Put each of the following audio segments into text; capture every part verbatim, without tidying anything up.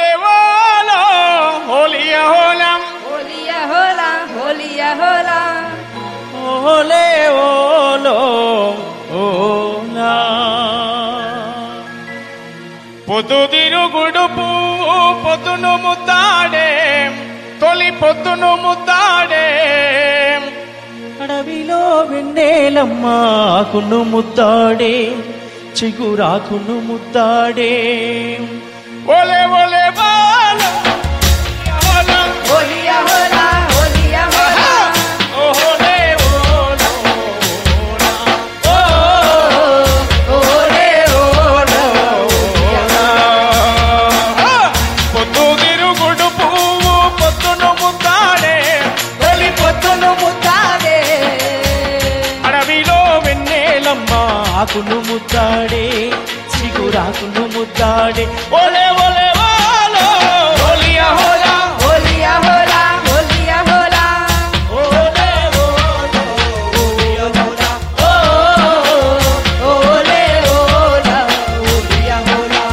ఓలే ఓలో హోలియా హోలా హోలియా హోలా హోలియా హోలా ఓలే ఓలో ఓలా పొద్దు తిరుగుడు పువ్వు పొద్దును ముద్దాడే తొలి పొద్దును ముద్దాడే అడవిలో వెన్నెలమ్మ ఆకును ముద్దాడే చిగురాకును ముద్దాడే ఓలే ఓలే బాల హోలియా హోలా హోలియా హోలా ఓలే ఓలో ఓ ఓలే ఓలో పొద్దు తిరుగుడు పువ్వు పొద్దును ముద్దాడే తొలి పొద్దును ముద్దాడే అడవిలో వెన్నెలమ్మ ఆకును ముద్దాడే చిగురాకును ముద్దాడే ఓలే ఓలే ఓలో హోలియా హోలా హోలియా హోలా హోలియా హోలా ఓలే ఓలో ఓలియా హోలా ఓ ఓలే ఓలా హోలియా హోలా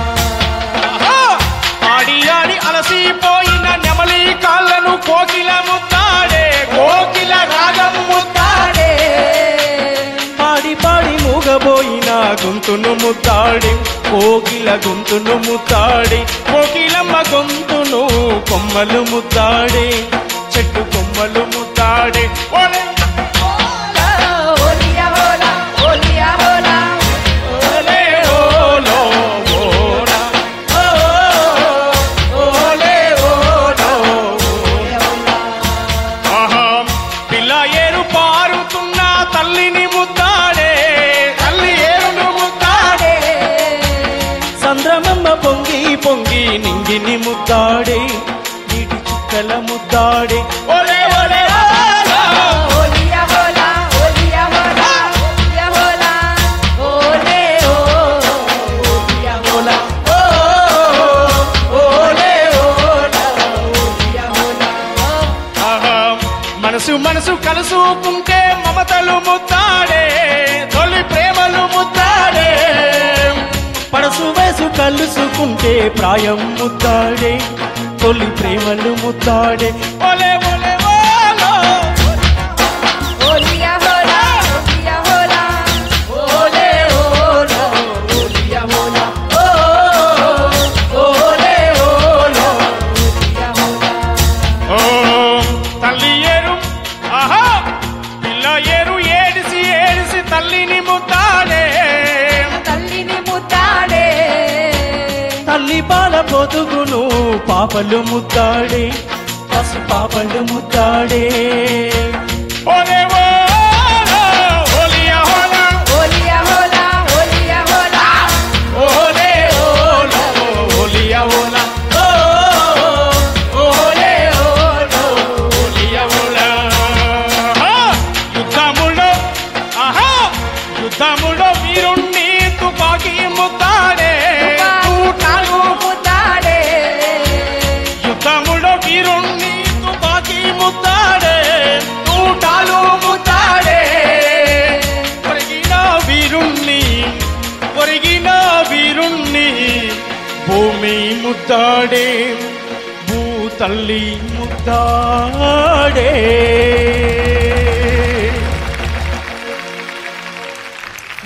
ఆడి ఆడి అలసిపోయిన నెమలి కాళ్ళను కోకిల ముద్దాడే కోకిల రాగం ముద్దాడే పాడి పాడి మూగబోయిన గొంతును ముద్దాడి కోకిల గొంతును ముద్దాడి కోకిలమ్మ గొంతును కొమ్మలు ముద్దాడే చెట్టు కొమ్మలు ముద్దాడే ఓలే హోలియా హోలా హోలియా హోలా ఓలే ఓలో ఓలా ఓలే ఓలో ఆహా పిల్ల ఏరు పారుతున్న తల్లిని ముద్దాడే తల్లి ఏరును ముద్దాడే సంద్రమమ్మ పొంగి పొంగి నింగిని ముద్దాడే నీటి చుక్కల ముద్దాడే ఓలే ఓలే ఓలో హోలియా హోలా హోలియా హోలా హోలియా హోలా ఓలే ఓ హోలియా హోలా ఓ ఓలే ఓలా హోలియా హోలా ఆహా మనసు మనసు కలుసుకుంటే మమతలు ముద్దాడే తొలి ప్రేమలు ముద్దాడే పడసు వయసు కలుసుకుంటే ప్రాయం ముద్దాడే తొలి ప్రేమలు ముద్దాడే ఓలే ఓలే ఓలో హోలియా హోలా హోలియా హోలా ఓలే ఓలా హోలియా హోలా ఓ ఓలే ఓలా హోలియా హోలా ఓ తల్లి ఏరు ఆహా పిల్ల ఏరు ఏడిసి ఏడిసి తల్లిని ముద్దాడే తల్లిని ముద్దాడే తల్లి పాల పొదుగును పాపలు ముద్దాడే పసు పాపలు ముద్దాడే ఓలే ఓలో హోలియా హోలా హోలియా హోలా హోలియా హోలా ఓలే ఓలో హోలియా హోలా ఓలే ఓలో హోలియా హోలా యుద్ధములో ఆహా యుద్ధములో వీరుణ్ణి తుపాకీ ముద్దాడే తూటాలు ముద్దాడే యుద్ధములో వీరుణ్ణి తుపాకీ ముద్దాడే తూటాలు ముద్దాడే ఒరిగిన వీరుణ్ణి ఒరిగిన వీరుణ్ణి భూమి ముద్దాడే భూతల్లి ముద్దాడే